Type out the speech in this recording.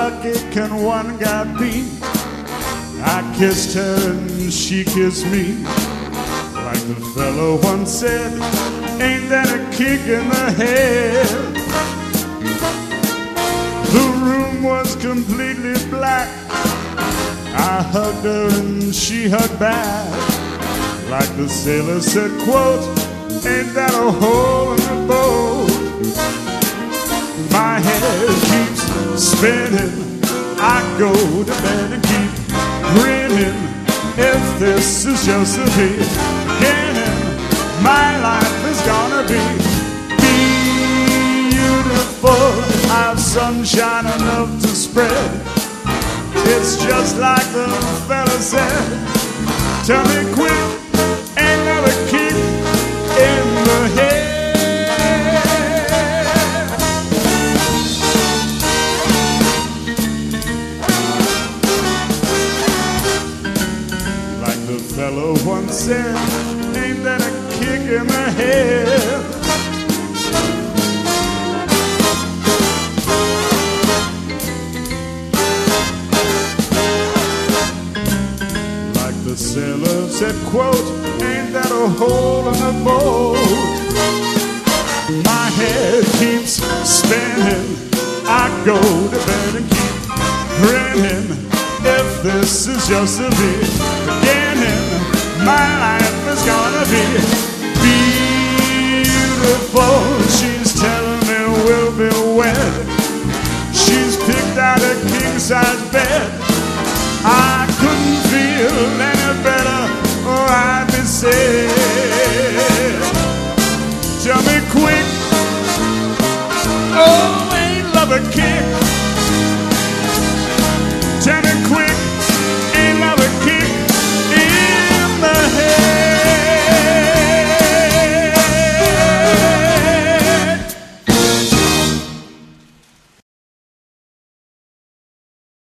lucky can one guy be? I kissed her and she kissed me. Like the fellow once said, ain't that a kick in the head? The room was completely black. I hugged her and she hugged back. Like the sailor said, quote, ain't that a hole in the boat? My head keeps spinning. I go to bed and keep grinning. If this is just the beginning, my life is gonna be beautiful. I've sunshine enough to spread. It's just like the fella said. Tell me quick, ain't never kick in the head. Like the fellow once said, ain't that a kick in the head? The sailor said, quote, ain't that a hole in the boat? My head keeps spinning. I go to bed and keep grinning. If this is just the beginning, my life is gonna be beautiful. She's telling me we'll be wed. She's picked out a king-size bed. I couldn't feel any better, or I'd be sad. Tell me quick, oh, ain't love a kick